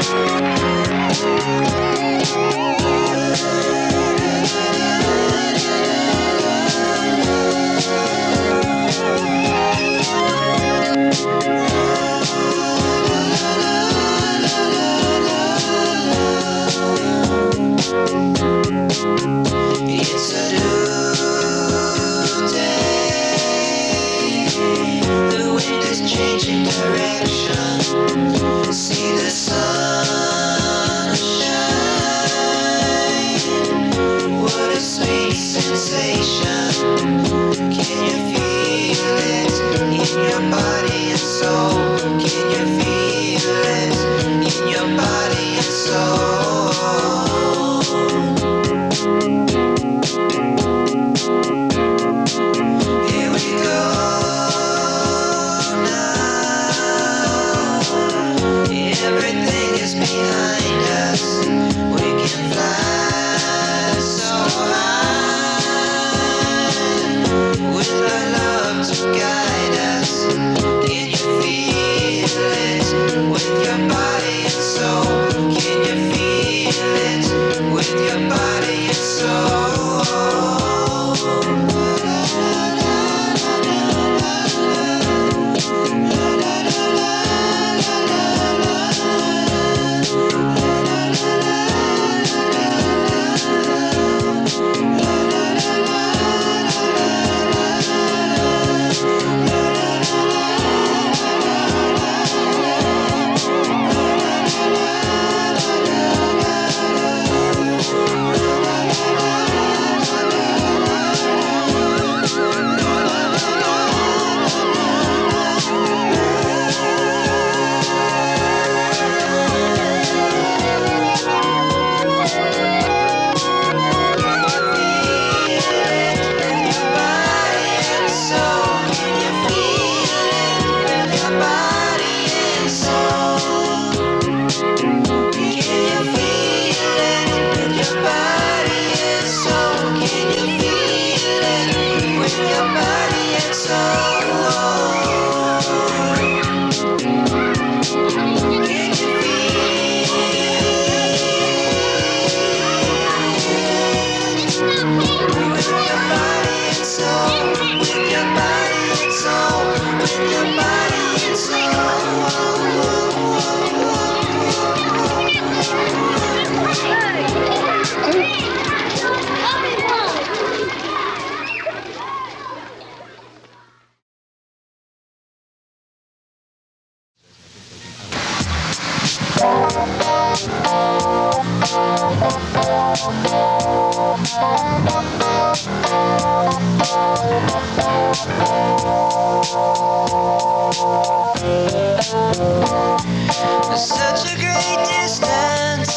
Such a great distance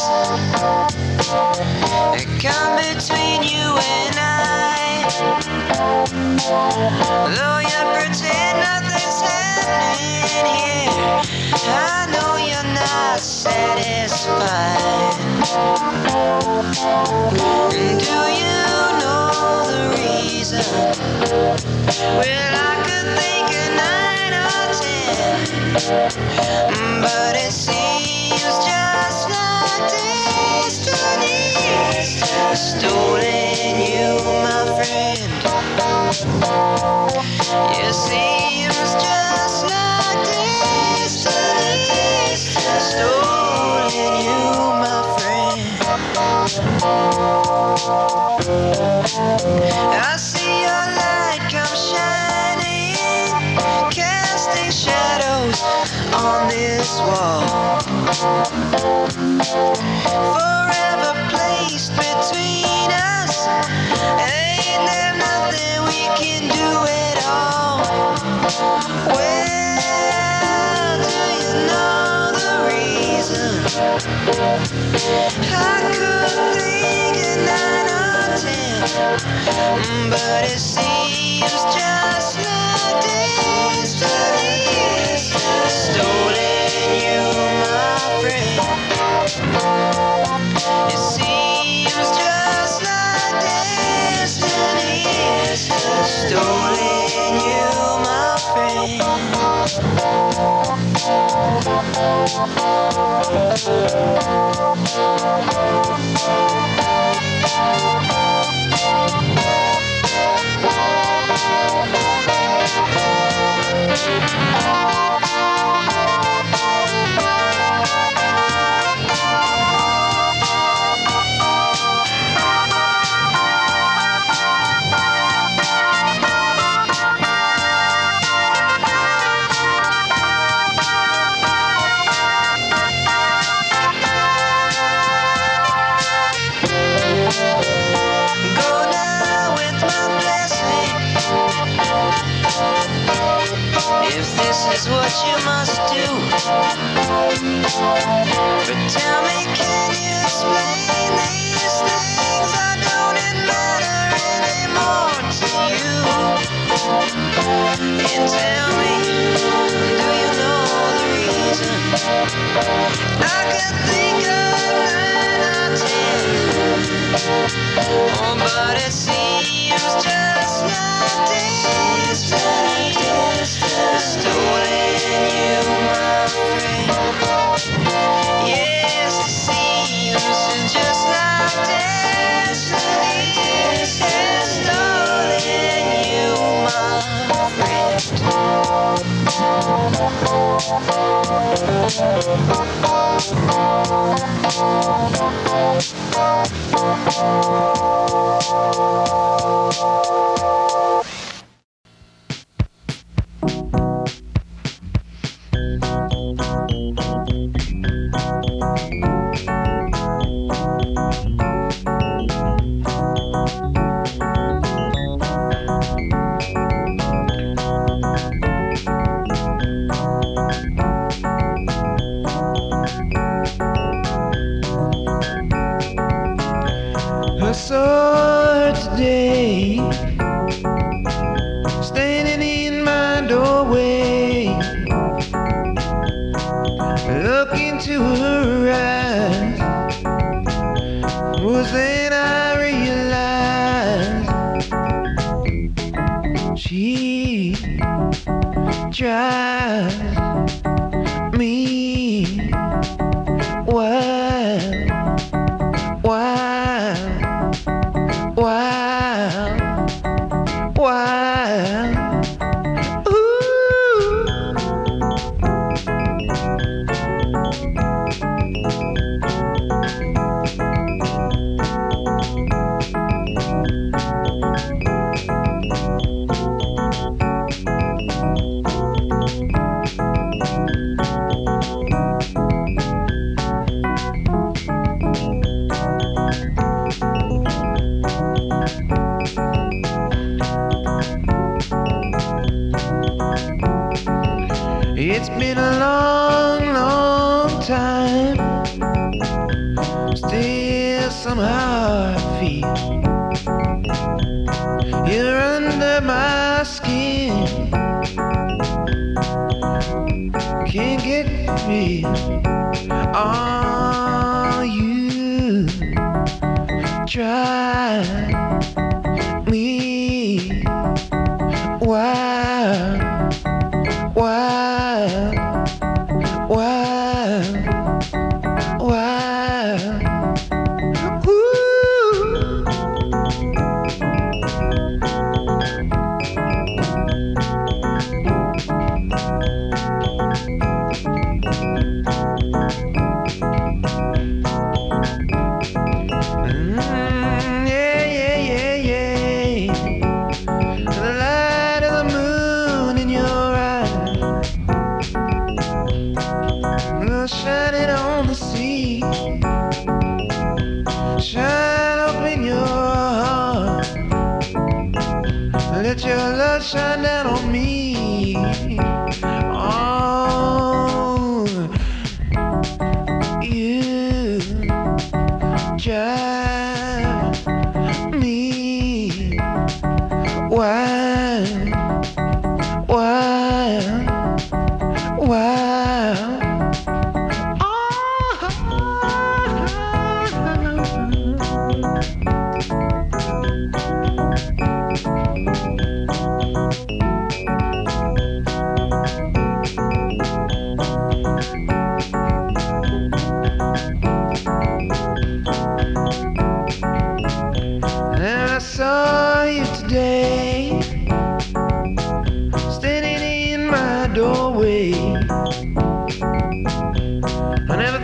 come between you and I. Though you pretend nothing's happening here, I know you're not satisfied. Do you know the reason? Well, I could think of 9 or 10, but it seems just like destiny stolen you, my friend. It seems just like destiny stolen you, my friend. I see your light come shining, casting shadows on this wall, forever placed between us. Ain't there nothing we can do at all? Well, do you know the reason? I could think of 9 or 10, but it seems just like destiny stolen you, my friend. It seems just like destiny stolen you, my friend.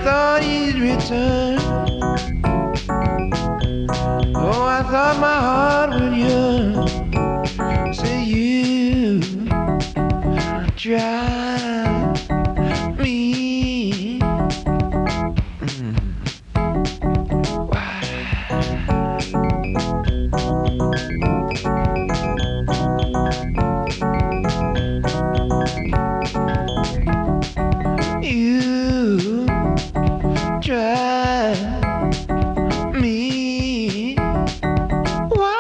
thought he'd return. Oh, I thought my heart would yearn. Say you drive me. Why? You drive me. Why?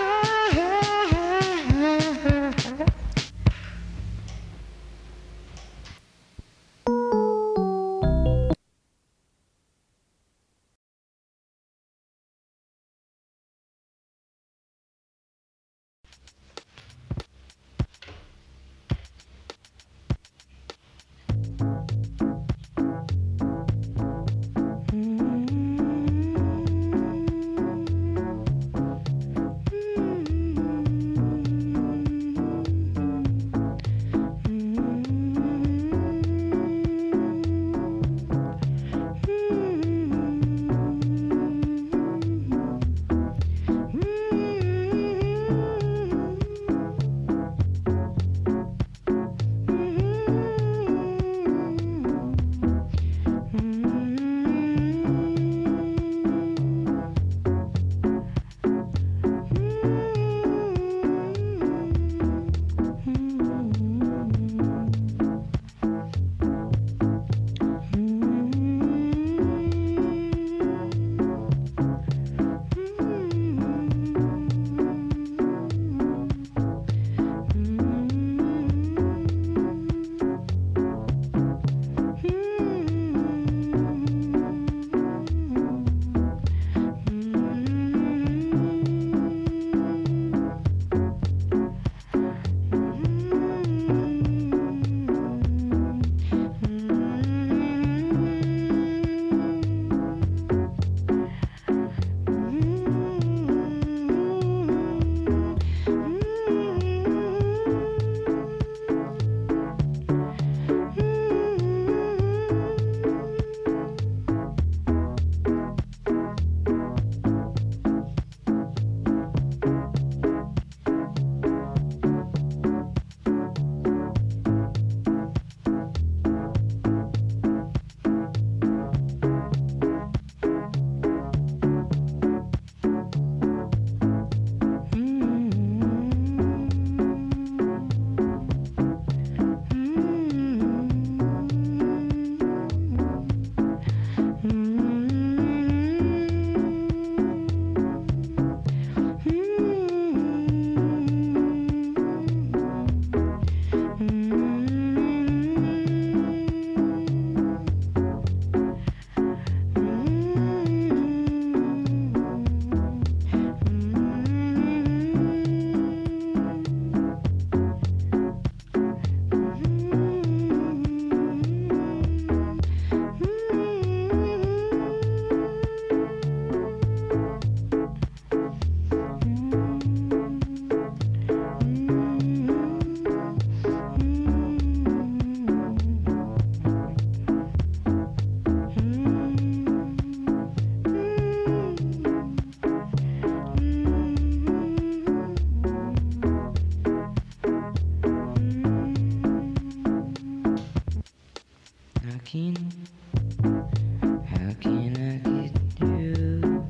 How can I get you?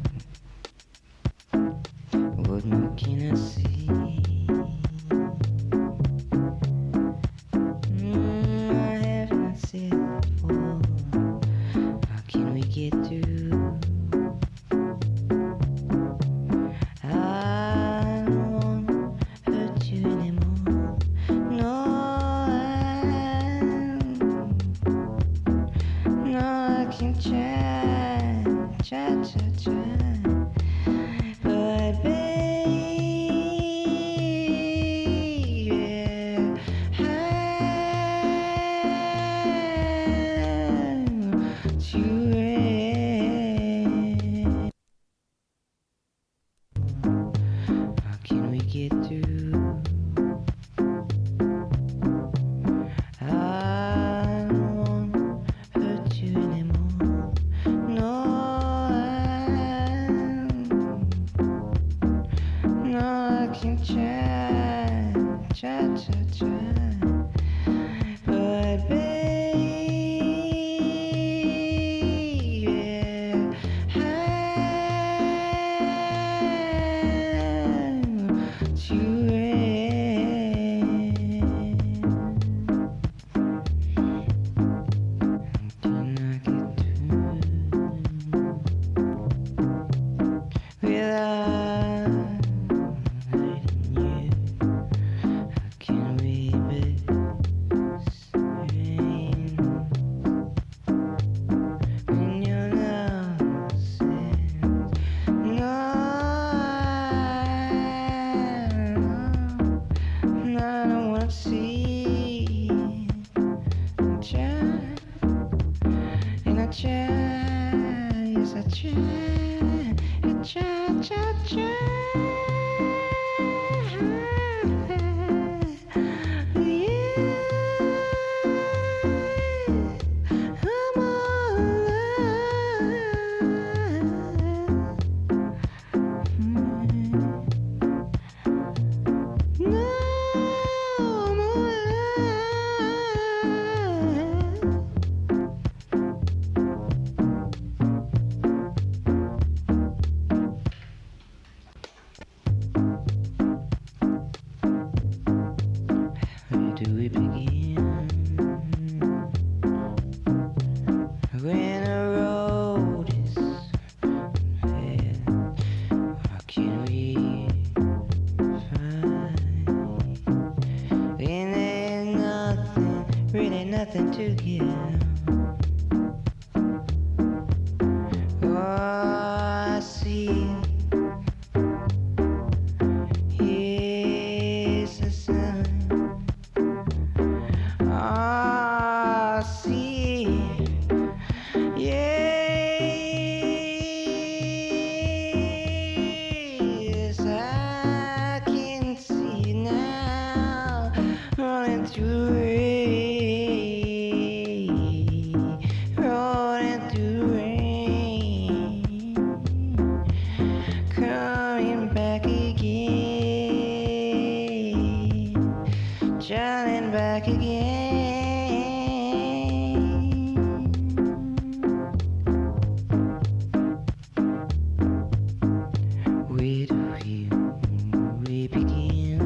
What more can I see? I have not said before. How can we get through? I don't wanna hurt you anymore. No, I can try, but baby, I'm too late. How can we get through? I don't wanna hurt you anymore. yes I try. Where do we begin? When a road is red, what can we find? When there's nothing, really nothing to give. Oh, I see. Here's the sun. I see, yes, I can see now, running through rain, running through rain, coming back again, turning back again. Where do we begin?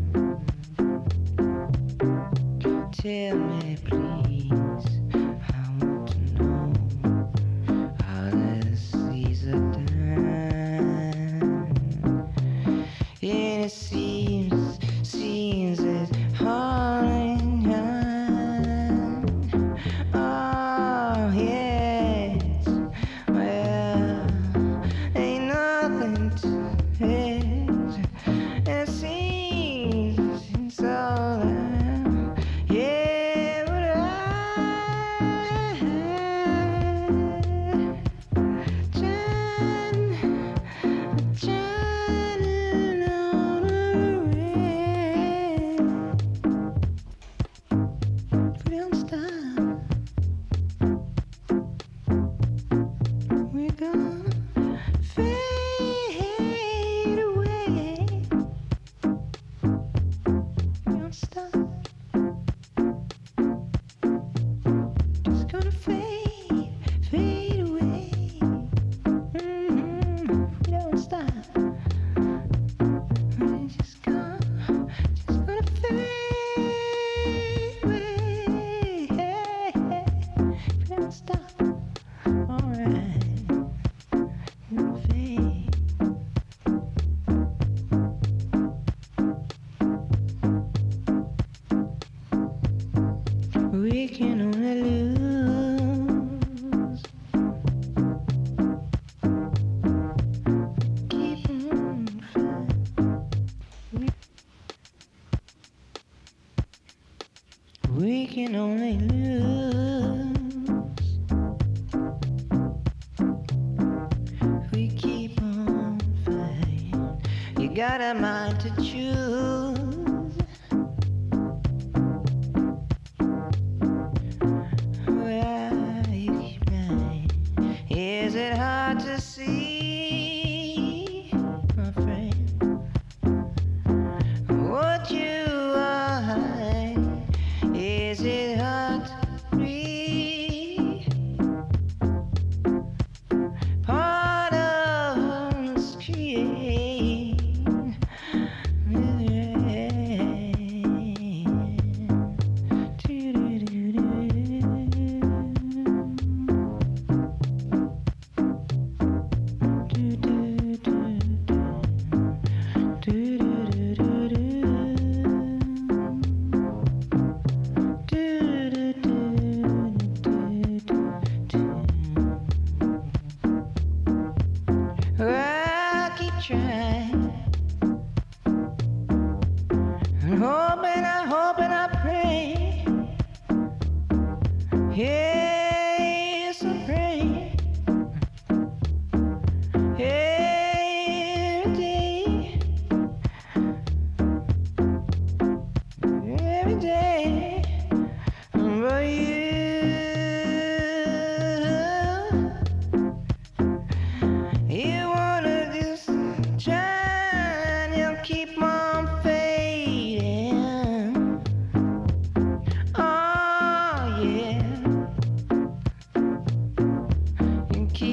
Tell me please, I want to know how the seas are done. And it seems as hard and young. Oh yes, well, ain't nothing to it. It seems so loud. Yeah, but Shining on the rain. We don't stop. We're gonna fade away. We don't stop. Just gonna fade away. We don't stop. We're just gonna fade away. We don't stop. Alright, we'll fade. We can only lose. Keep on fighting. We can only lose. We keep on fighting. You got a mind to choose. Where you keep lying. Is it hard to see, my friend, what you are hiding? Is it hard to breathe? Part of us create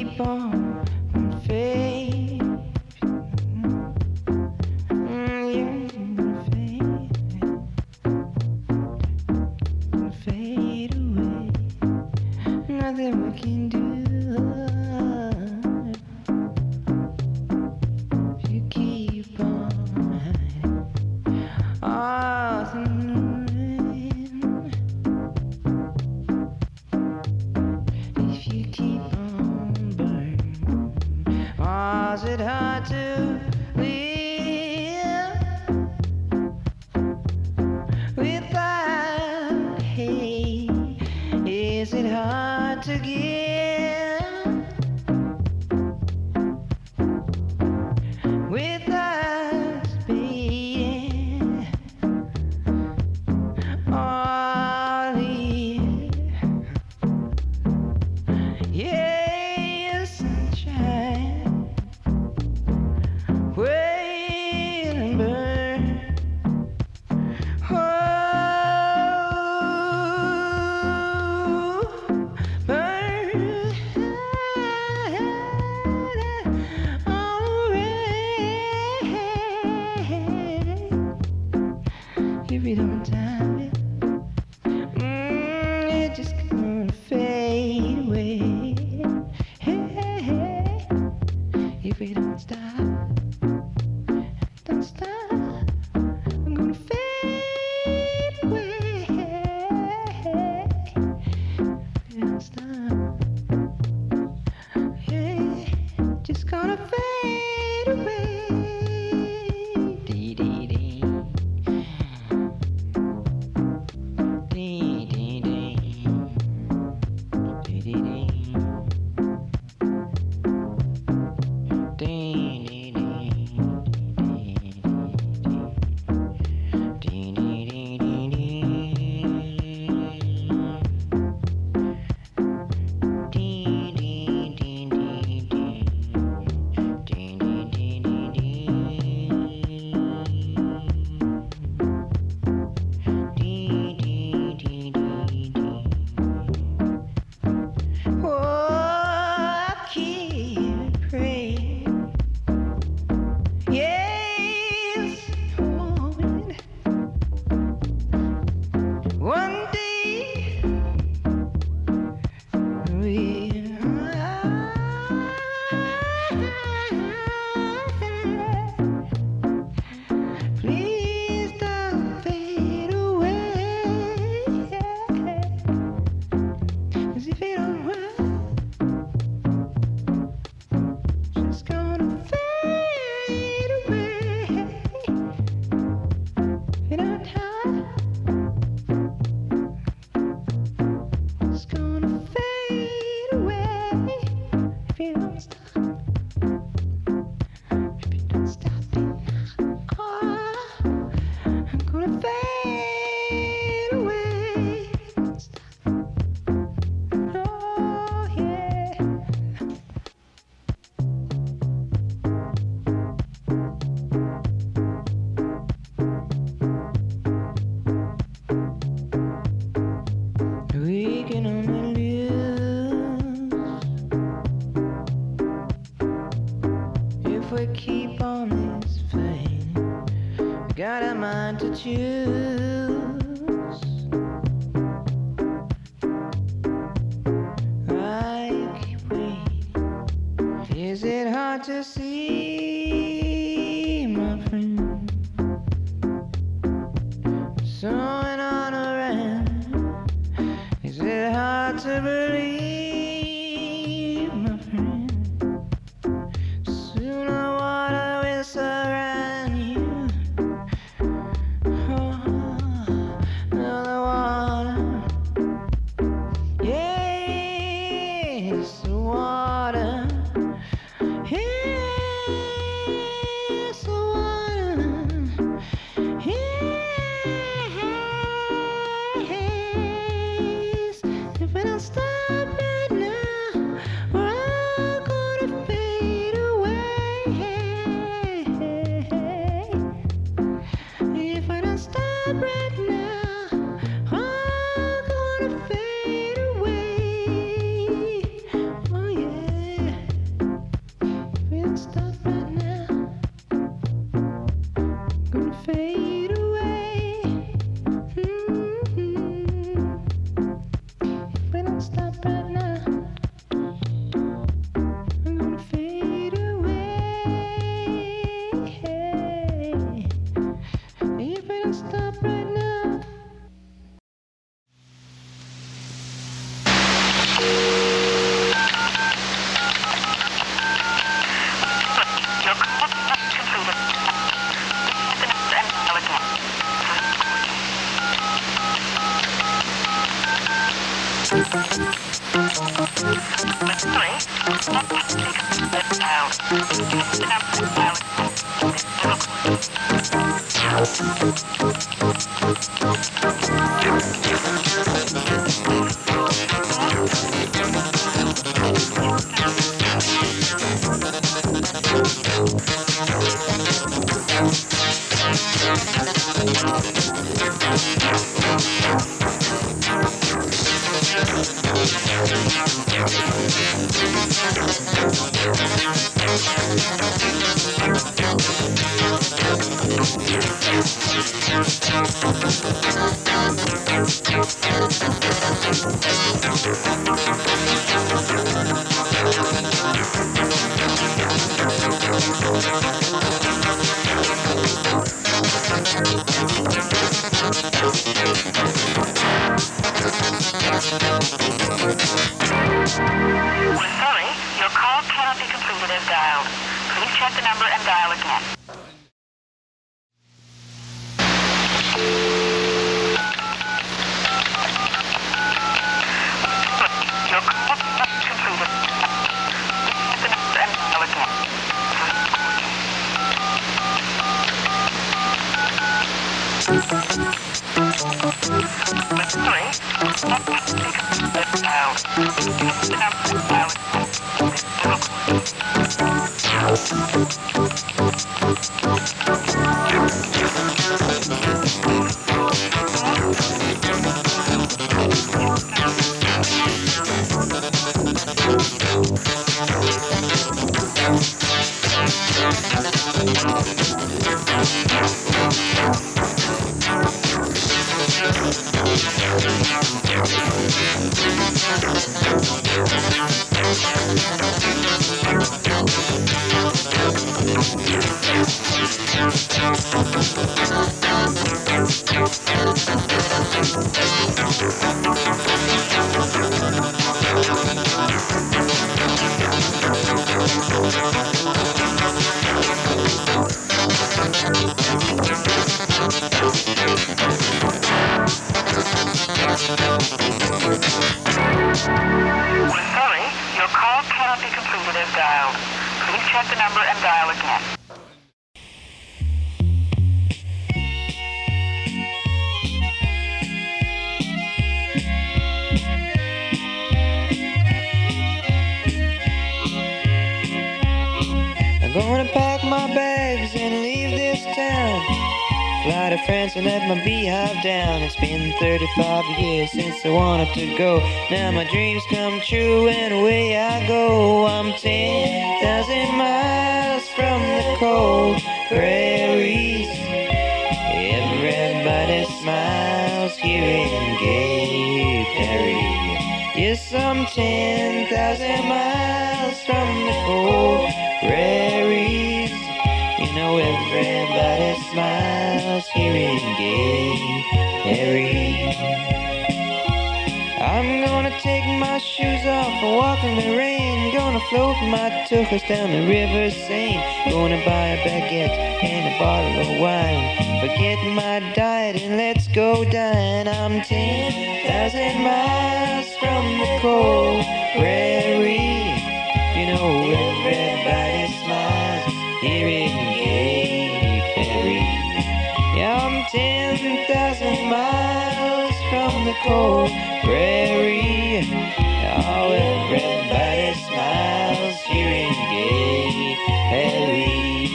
keep on fading. Fade away. Nothing we can do. If you keep on hiding. Oh, if you keep on burning, oh, is it hard to live without hate? Is it hard to give without being all in? Yeah, sunshine, wait and burn. Oh, burn already. If you don't time it, it's just gonna fade away. Hey, if we don't stop, don't stop, I'm gonna fade away. If we don't stop, yeah, just gonna fade away. Dee dee dee. Dee dee dee. Dee dee dee. Oh, I keep praying. Yes, hoping one day please don't fade away. 'Cause if you don't run, just gonna fade away. If you don't hide, it's gonna fade away. If you don't stop, if you don't stop it, oh, I'm gonna fade away. If you don't stop, oh yeah. We can only lose if we keep on this flame. We got a mind to choose. Why you keep waiting? Is it hard to see, my friend? What's going on around? Is it hard to believe, my friend? Sooner water will surround you. Oh, another water. Yes, the water. Yes, the water. Yes, if we don't stop it now, we're Gonna pack my bags and leave this town. Fly to France and let my beehive down. It's been 35 years since I wanted to go. Now my dreams come true and away I go. I'm 10,000 miles from the cold prairies. Everybody smiles here in Gay Paris. Yes, I'm 10,000 miles from the cold prairies. You know everybody smiles here in Gay Paris. I'm gonna take my shoes off and walk in the rain. Gonna float my tuchus down the river Seine. Gonna buy a baguette and a bottle of wine. Forget my diet and let's go dine. I'm 10,000 miles from the cold prairie. You know everybody smiles here in Gay Paris. Yeah, I'm 10,000 miles from the cold prairie. Oh, everybody smiles here in Gay Paris.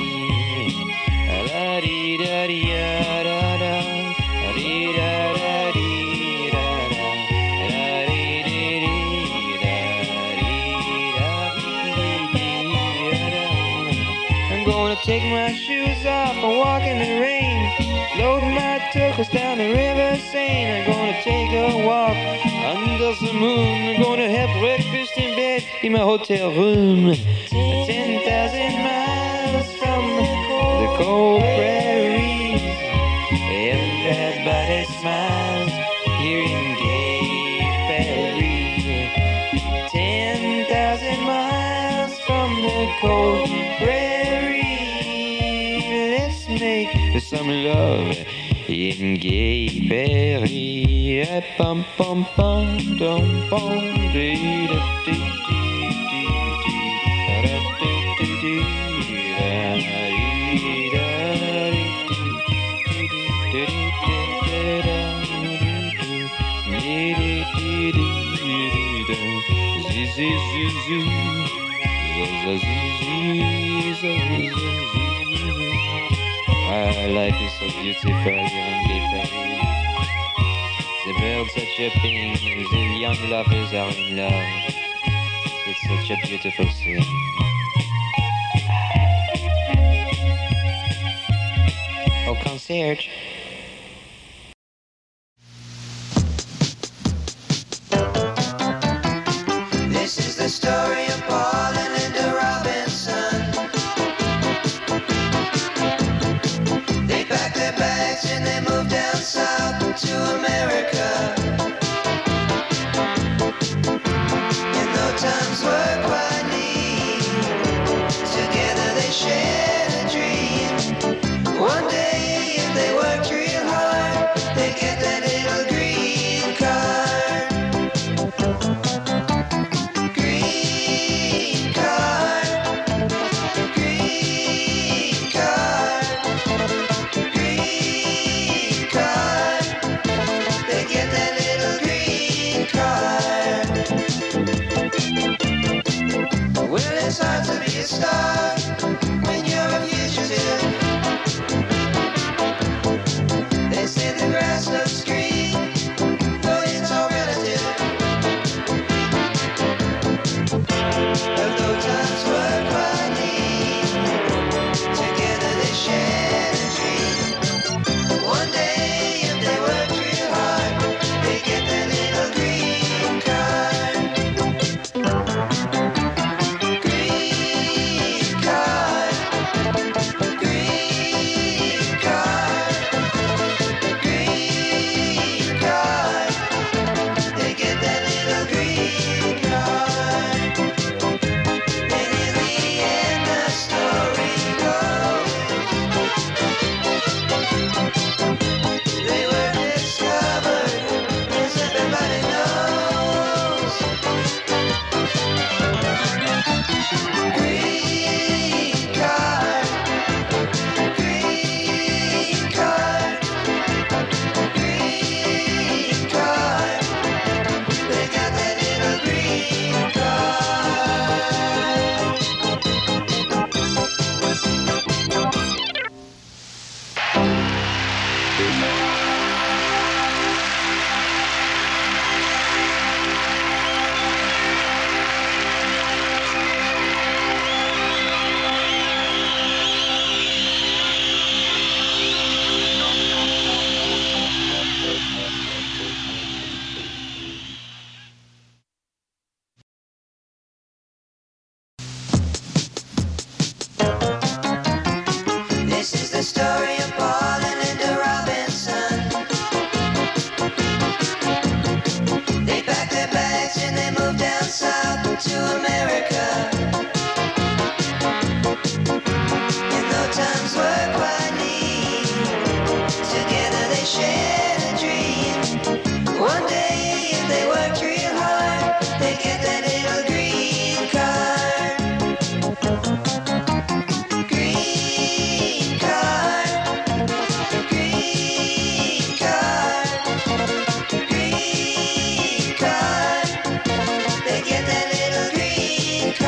Take my shoes off and walk in the rain. Load my tuchus down the river Seine. I'm gonna take a walk under the moon. I'm gonna have breakfast in bed in my hotel room. 10,000 miles from the cold prairies. Everybody smiles here in Gay Paris. 10,000 miles from the cold prairies. Make some love in Gay Paris. Pum pum pum dum pum dee dee dee. Life is so beautiful here in Gay Paris. The birds are chirping, the young lovers are in love. It's such a beautiful scene. Au concierge. This is the story of Paul and Linda Robinson. They packed their bags and they moved down south to America. And though times were quite neat, together they shared a dream. One day, if they worked real hard, they'd get that little green card. Green card. Green card. Green card. They get that little green card. Well, it's hard to be a star when you're a fugitive. They say the grass looks green, but it's all relative. Although times were quite neat, together they shared a dream. One day, if they worked real hard, they get that little green card. Green card. Green card. Green card. They get that little green card. And in the end, the story goes, they were discovered, as everybody knows. Green card. Green card. Green card. They got that little green card. This is the story of Paul and Linda Robinson. They packed their bags and they moved down south to America. And though times were quite neat, together they shared a dream. One day, if they worked real hard, they'd get that little green card. Green card. Green card. Green card. They get that little green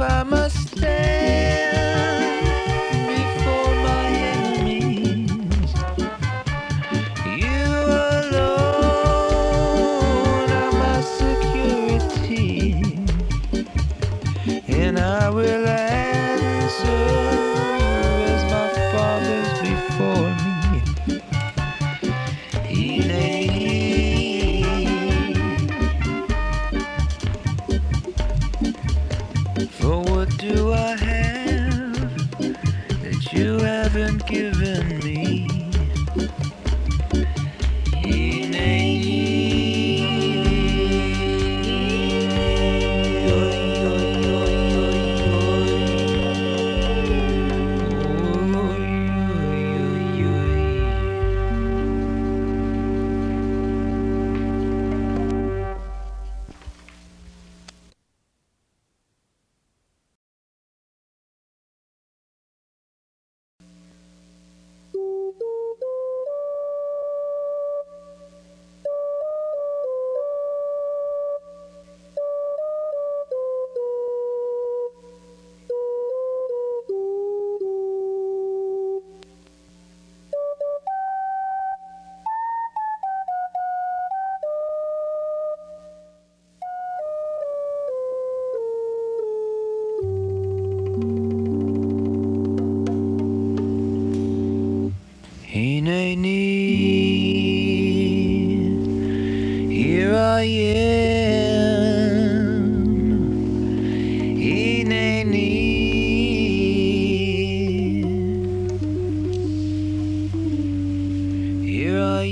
I must stand before my enemies, you alone are my security, and I will answer as my fathers before me. For what do I have that you haven't given me? Here I am, here I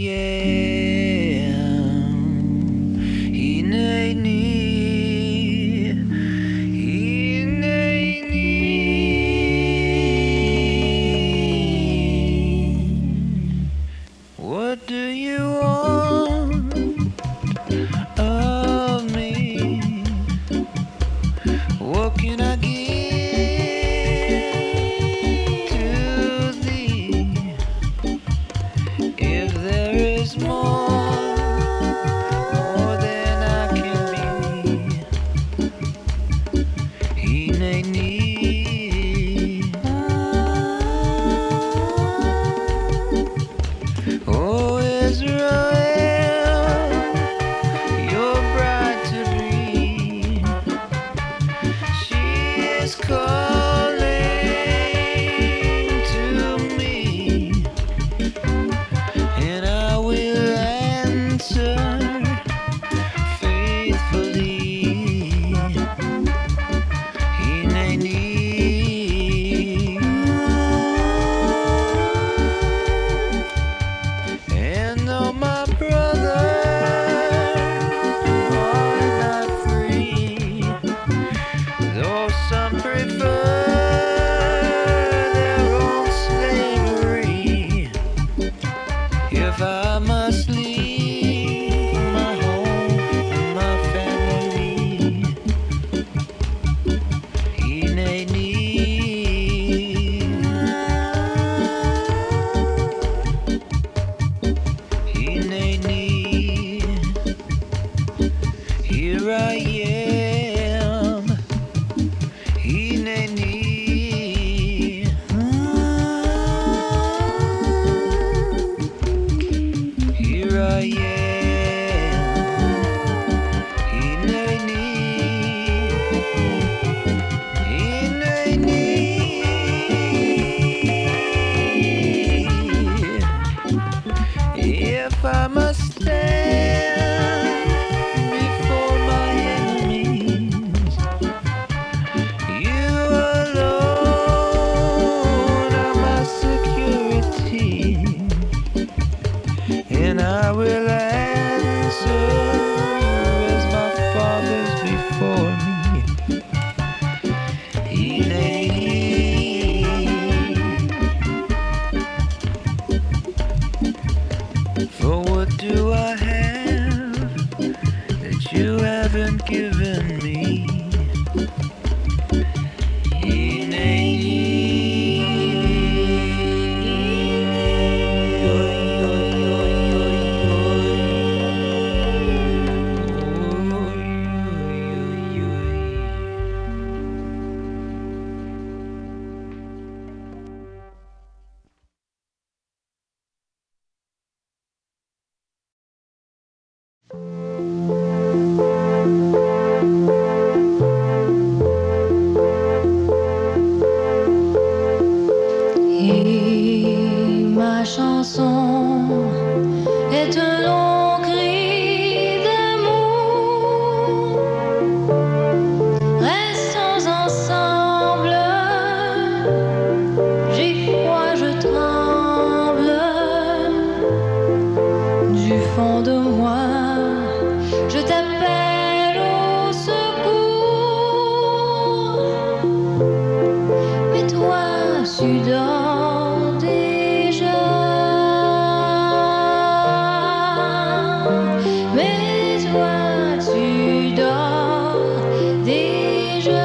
What do you want of me? What can I give to thee? If there is more than I can be, Oh Israel, your bride to be, she is calling to me, and I will answer faithfully. And though my brothers are not free, though some prefer their own slavery, if I must leave my home and my family, here I am, Hineni. Here I am, Hineni. If I must stand before my enemies, you alone are my security, and I will answer as my fathers before me. For what do I have that you haven't given me? Je t'appelle au secours, mais toi tu dors déjà. Mais toi tu dors déjà.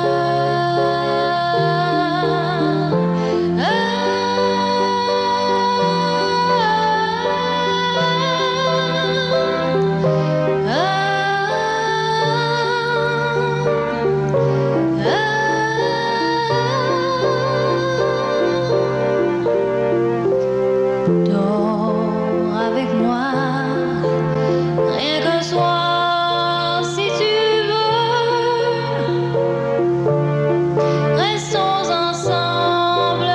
Dors avec moi, rien qu'un soir si tu veux. Restons ensemble.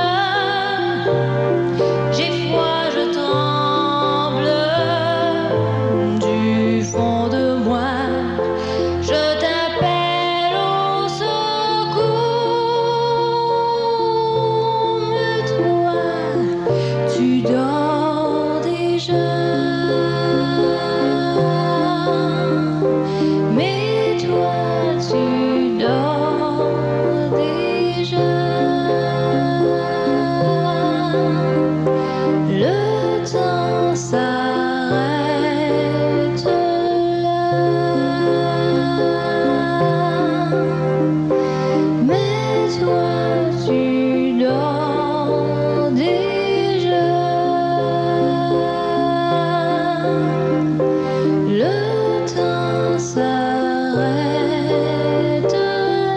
J'ai froid, je tremble du fond de moi. Je t'appelle au secours, mais toi tu dors déjà. Mais toi tu dors déjà. Le temps s'arrête là. Mais toi tu dors déjà. Le temps s'arrête là.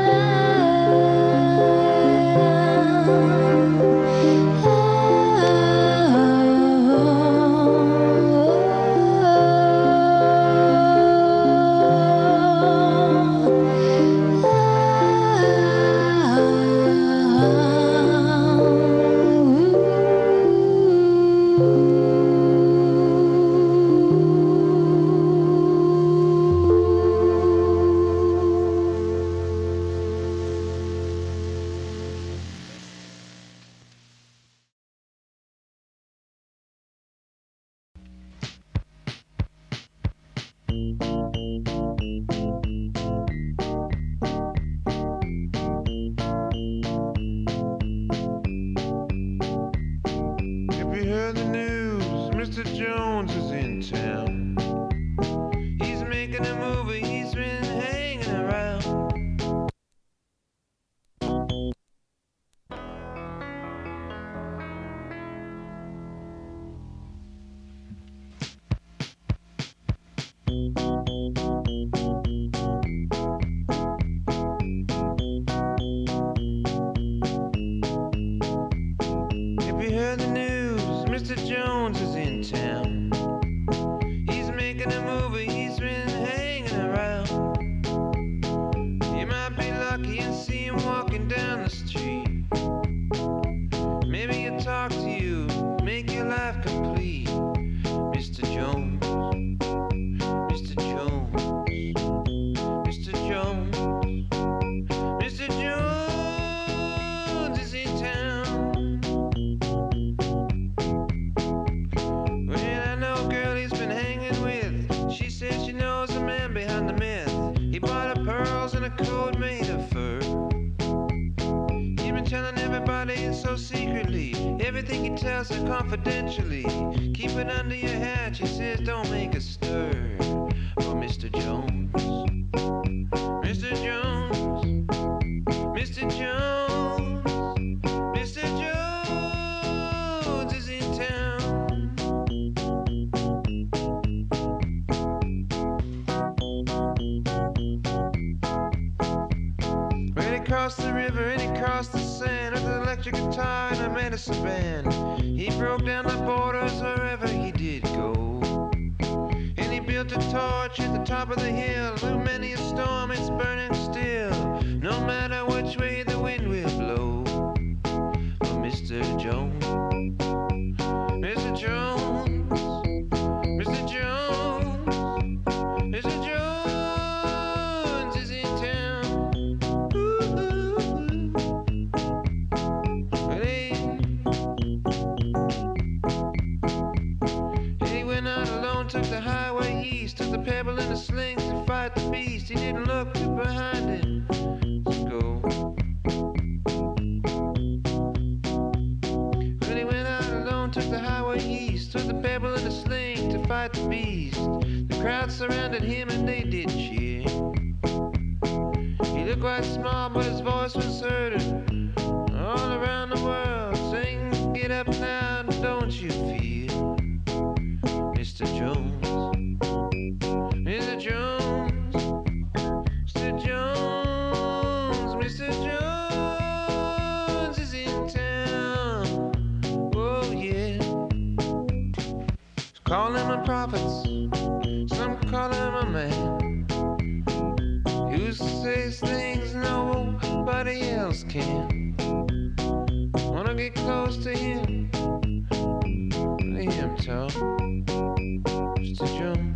Have you heard the news? Mr. Jones is in town. He's making a movie, he's been hanging around. Have you heard the news? Mr. Jones is in town. He's making a movie, he's been hanging around. You might be lucky and see him walking down the street. Maybe he'll talk to you, make your life complete. Mr. Jones, Mr. Jones, Mr. Jones, Mr. Jones is in town. Well, I know a girl he's been hanging with. She says she knows the man behind the myth. He bought her pearls and a coat made of fur. He's been telling everybody so secretly. Everything he tells her confidentially. Keep it under your hat, she says, don't make a stir. Oh, Mr. Jones, Mr. Jones, Mr. Jones, Mr. Jones is in town. Well, he crossed the river and he crossed the sand with an electric guitar and a medicine band. He broke down the borders wherever he did go. And he built a torch at the top of the hill. Through many a storm, it's burning still. No matter which way the wind will blow. Oh, Mr. Jones, Mr. Jones, Mr. Jones, Mr. Jones is in town. Well, he went out alone, took the highway east, took the pebble pebble in a sling to fight the beast. He didn't look behind him to go. When he went out alone, took the highway east, with the pebble in a sling to fight the beast. The crowd surrounded him and they did cheer. He looked quite small, but his voice was heard all around the world, saying, "Get up now, don't you fear, Mr. Jones, Mr. Jones, Mr. Jones, Mr. Jones is in town." Oh yeah. Call him a prophet, some call him a man who says things nobody else can. Wanna get close to him, let him talk, Mr. Jones.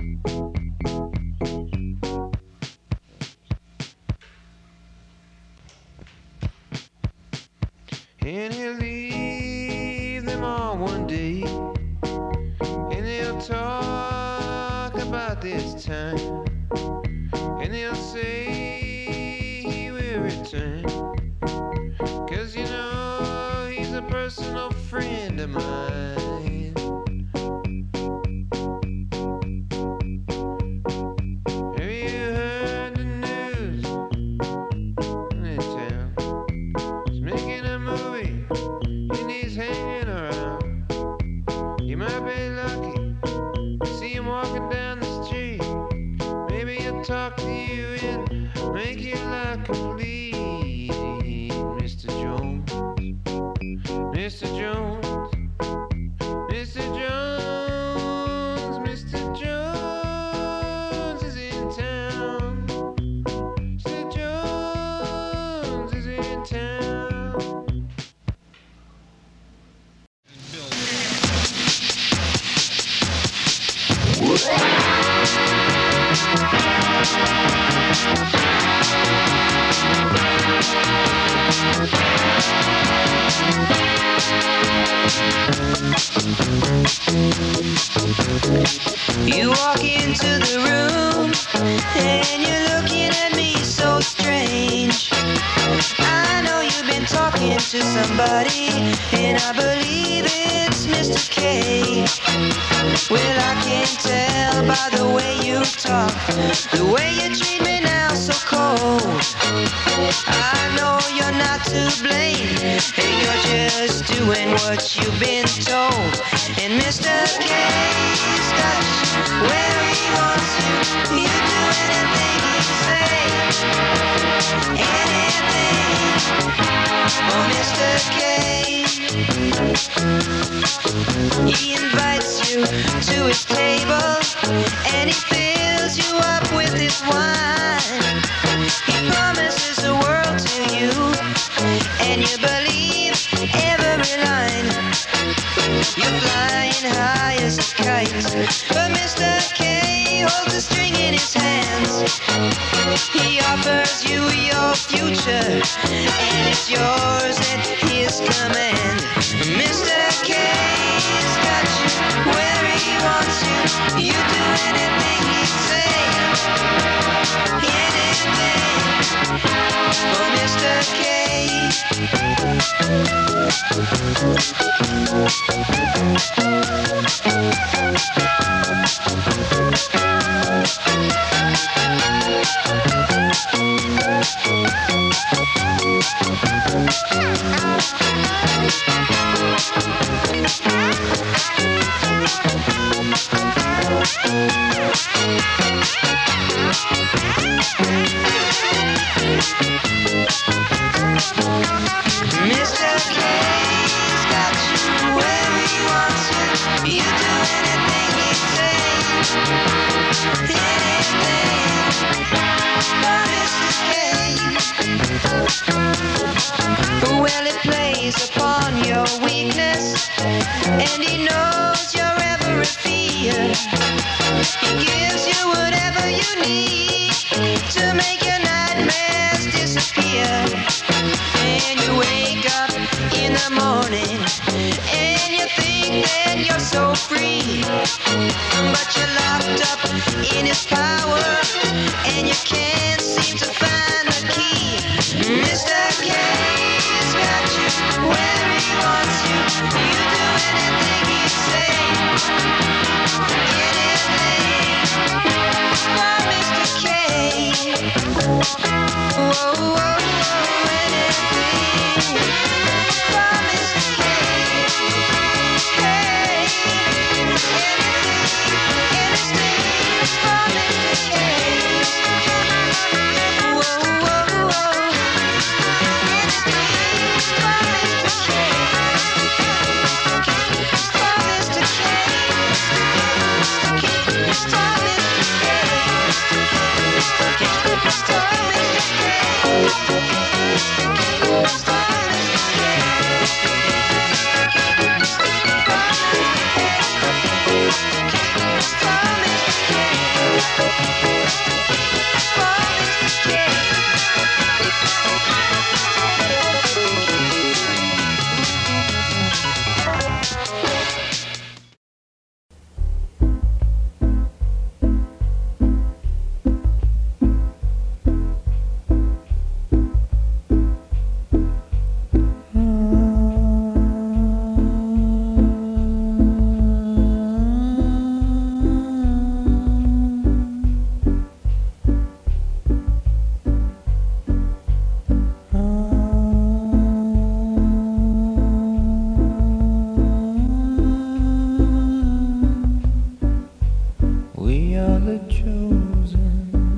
And he'll leave them all one day, and they'll talk about this time, and they'll say he will return, 'cause you know he's a personal friend of mine. Have you heard the news in town? He's making a movie and he's hanging around. You might be lucky to see him walking down the street. Maybe he'll talk to you and make your life complete, Mr. Jones, Mr. Jones, Mr. Jones, Mr. Jones is in town. Mr. Jones is in town. You walk into the room and you're looking at me so strange. I know you've been talking to somebody, and I believe it's Mr. K. Well, I can tell by the way you talk, the way you treat me now so cold. I know you're not to blame, and you're just doing what you've been told. And Mr. K's got you where he wants you. You do anything he say, anything for Mr. K. He invites you to his table, and he fills you up with his wine. He promises the world to you, and you believe every line. You're flying high as a kite, but Mr. K holds a string in his hands. He offers you your future, and it's yours at his command. Mr. K's got you where he wants you. You do anything he says, anything for Mr. K. Mr. K's got you where he wants you. You do anything he says, anything for Mr. K. Well, it plays upon your weakness, and he knows your every fear. He gives you whatever you need to make your nightmares disappear. And you wake up in the morning and you think that you're so free, but you're locked up in his power, and you can't seem to find the key. Mr. K's got you where he wants you. You do anything he say, anything for Mr. K. Whoa, whoa, whoa, anything for Mr. K. Hey, anything for Mr. K. Whoa, whoa, whoa, anything for Mr. K. For Mr. K. For we are the chosen.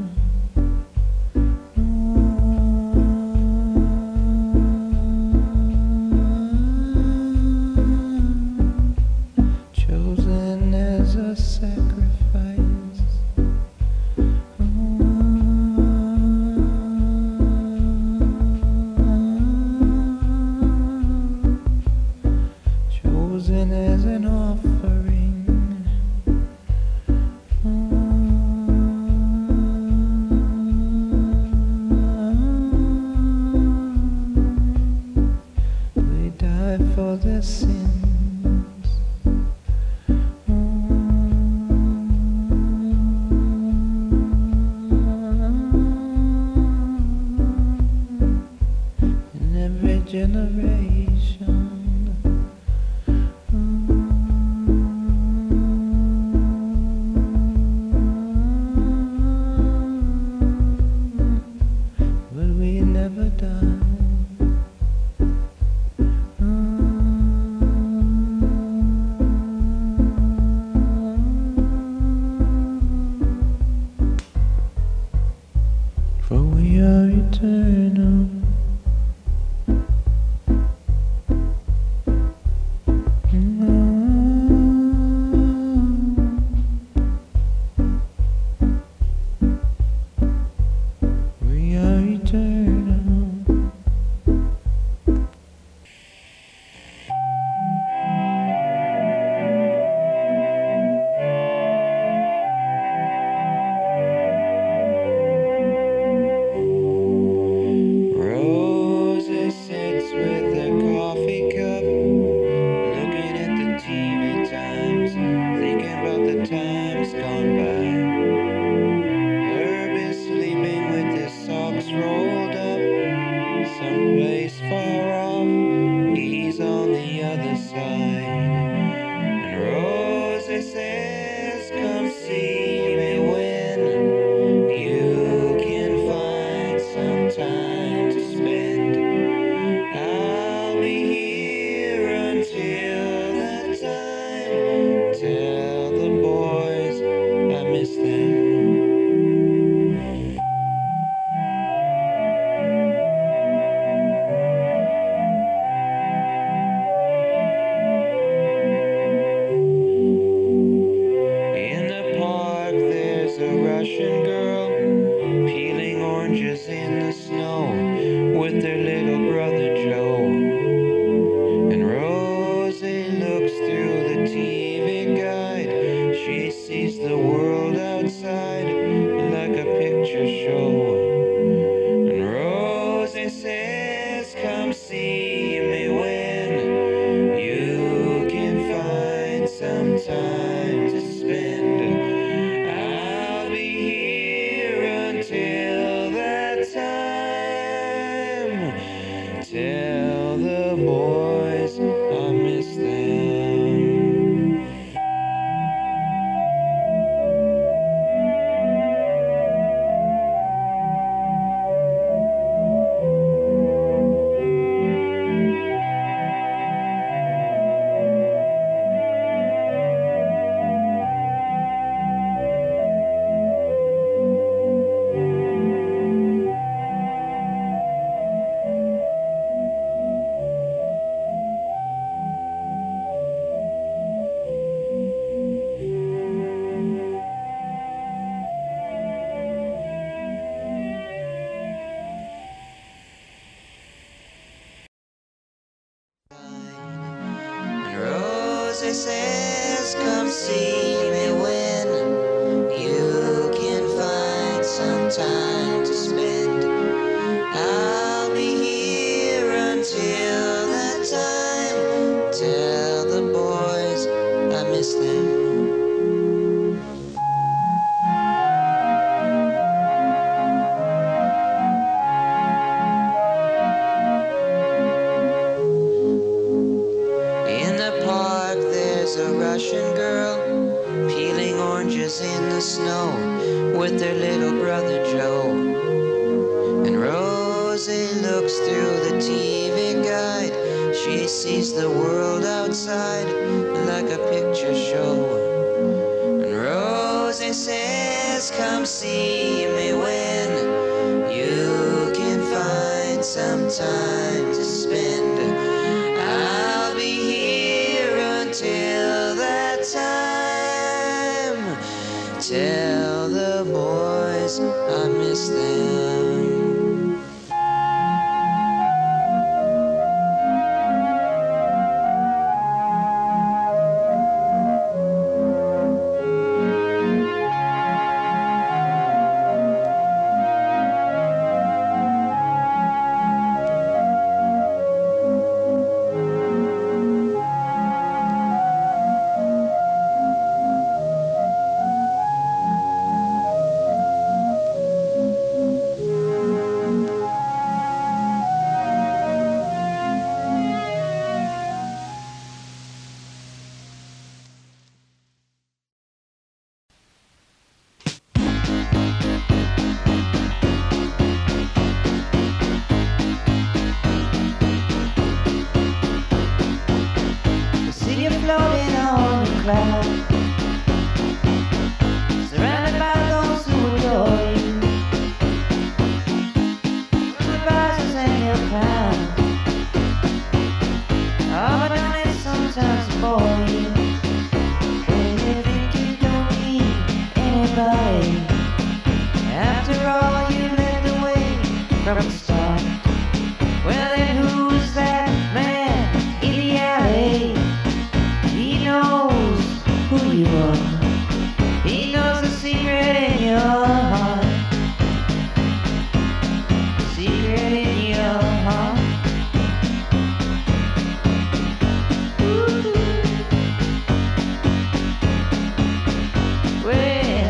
Chosen as a sacrifice. Chosen as an offering. We die for their sins. In every generation. But we never die. For we are eternal. We are eternal. Rosie sits with a coffee cup, looking at the TV times, thinking about the times gone by. Herb is sleeping with his socks rolled up, someplace far off, he's on the other side. And Rosie says, come see me when you can find some time to spend. I'll be here until that time. Tell the boys I miss them. In the park there's a Russian girl peeling oranges in the snow with their little brother Joe. And Rosie looks through the TV guide. She sees the world outside like a picture show. And Rosie says, come see me when you can find some time to spend. I'll be says, come see me when you can find some time to spend. I'll be here until that time. Tell the boys I miss them. A Russian girl peeling oranges in the snow with their little brother Joe. And Rosie looks through the TV guide. She sees the world outside like a picture show. And Rosie says, come see me when you can find some time to spend. I'll be here until that time. Tell the boys I miss them. Floating on the cloud, surrounded by those who adore you, the buzzers and your crown. Oh, but don't it sometimes bore you when you think you don't need anybody? After all, you led the way from the start. Well, then who's that man in the alley? He knows who you are. He knows the secret in your heart. The secret in your heart. Ooh. Well,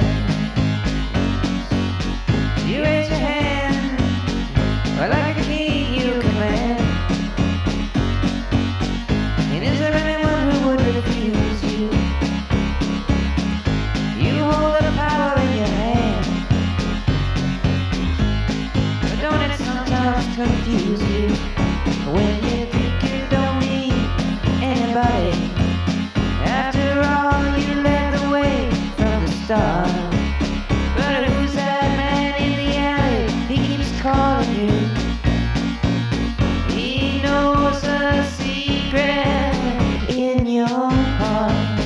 you raise your hand, well, like a king you command. And is there anyone who would refuse you? You hold the power in your hand. But don't it sometimes confuse you when you think you don't need anybody? After all, you led the way from the start. But who's that man in the alley? He keeps calling you. He knows the secret in your heart.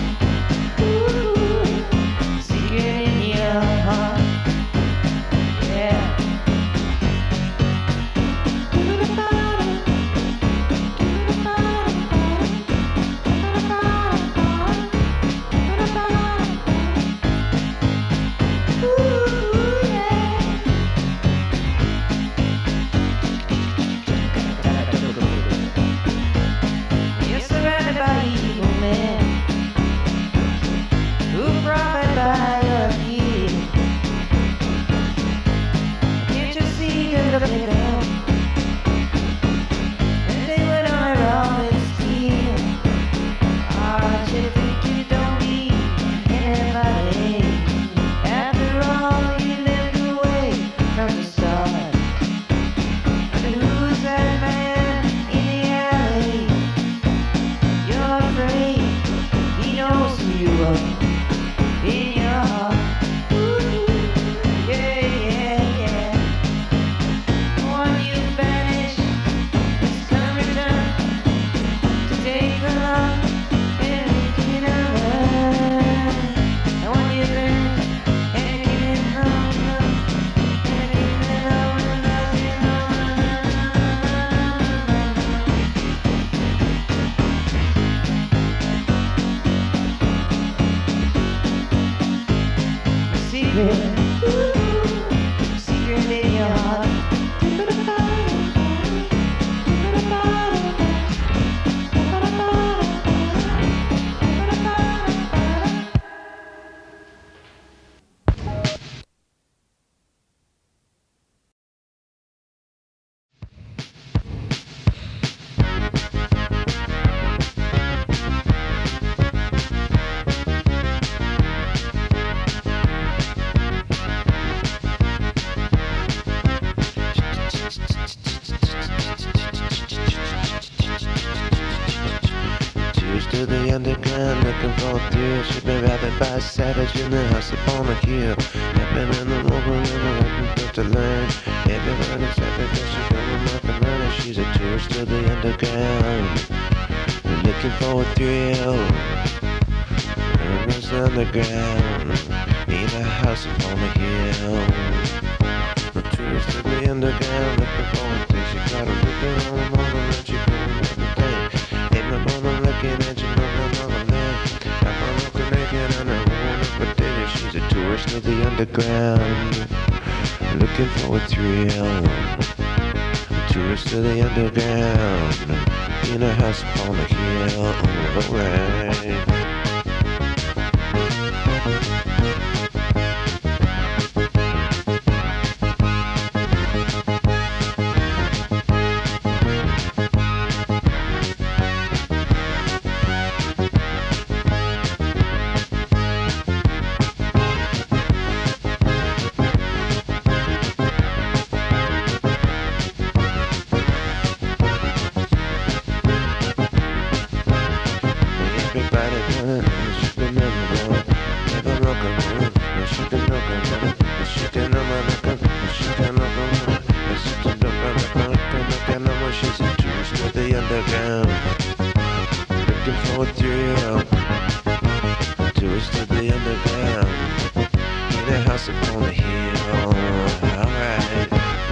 Ooh, secret in your heart. Yeah. to the underground, looking for a thrill. She's been rapping by a savage in the house upon a hill. Rapping in the local and looking to learn. Everybody's happy because she's going off and running. She's a tourist to the underground, looking for a thrill. Runs underground, in a house upon a hill. A tourist to the underground, looking for a thing. She got a looking on the mother and she going everything. Ain't my mother looking at you, mother man. I'm looking naked and I won't up a day. She's a tourist to the underground, looking for a thrill. A tourist to the underground, in a house upon a hill. Alright. She's a tourist to the underground, looking for a thrill. A tourist to the underground, in a house upon a hill. Alright.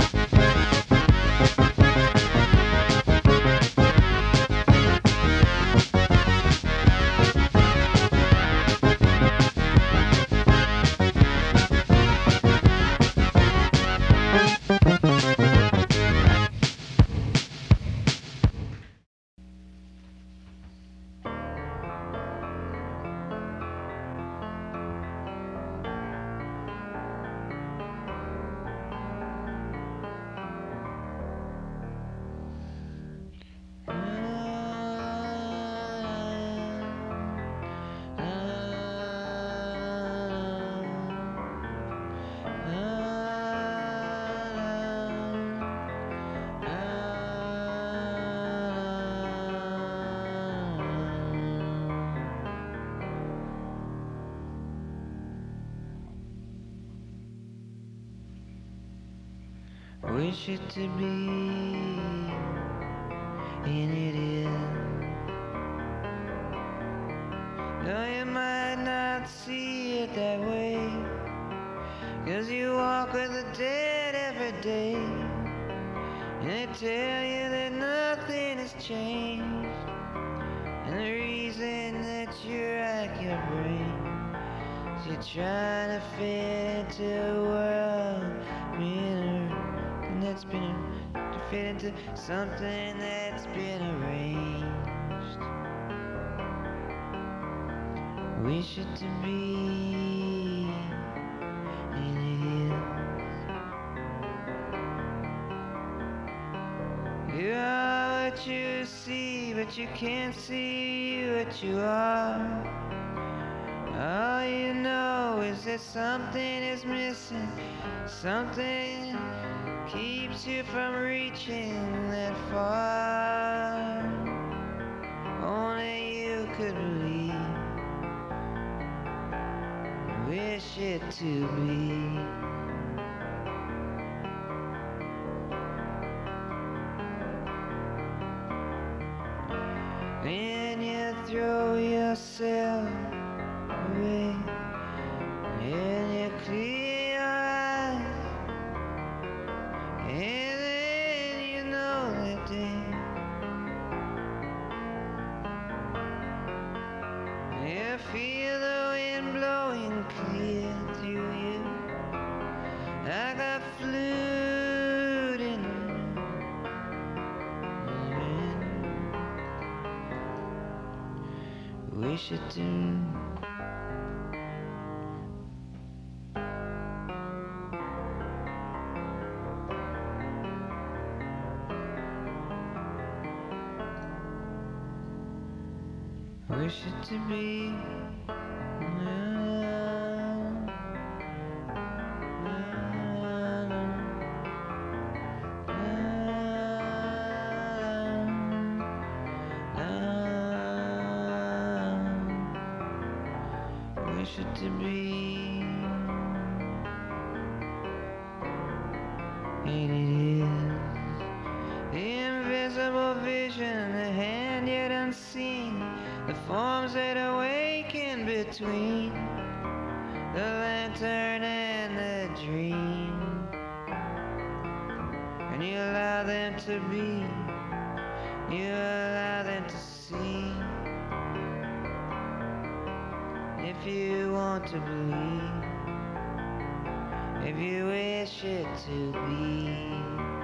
Wish it to be, and it is. Though you might not see it that way, 'cause you walk with the dead every day, and they tell you that nothing has changed, and the reason that you're like your brain is you're trying to fit into a world that's been to fit into something that's been arranged. Wish it to be, and it is. You are what you see, but you can't see what you are. All you know is that something is missing, something keeps you from reaching that far. Only you could believe, wish it to be. When you throw yourself away, and you clear your eyes, and then you know that day you feel the wind blowing clear through you, like a flute in the wind. Wish it to. Wish it to be. wish it to be. And it is the invisible vision, the hand yet unseen, the forms that awaken between the lantern and the dream. And you allow them to be, you allow them to see. If you want to believe, if you wish it to be.